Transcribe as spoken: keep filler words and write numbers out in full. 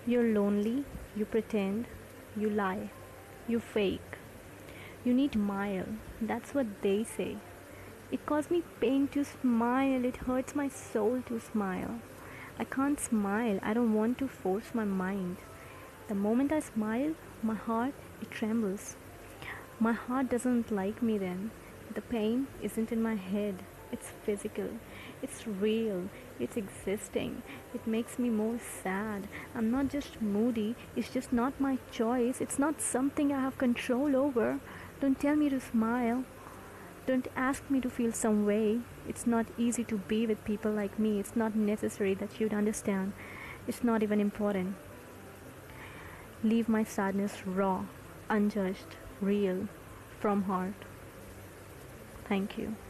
You're lonely, you pretend, you lie, you fake. You need to smile. That's what they say. It caused me pain to smile. It hurts my soul to smile. I can't smile. I don't want to force my mind. The moment I smile, my heart, it trembles. My heart doesn't like me then. The pain isn't in my head. It's physical. It's real. It's existing. It makes me more sad. I'm not just moody. It's just not my choice. It's not something I have control over. Don't tell me to smile. Don't ask me to feel some way. It's not easy to be with people like me. It's not necessary that you'd understand. It's not even important. Leave my sadness raw, unjudged, real, from heart. Thank you.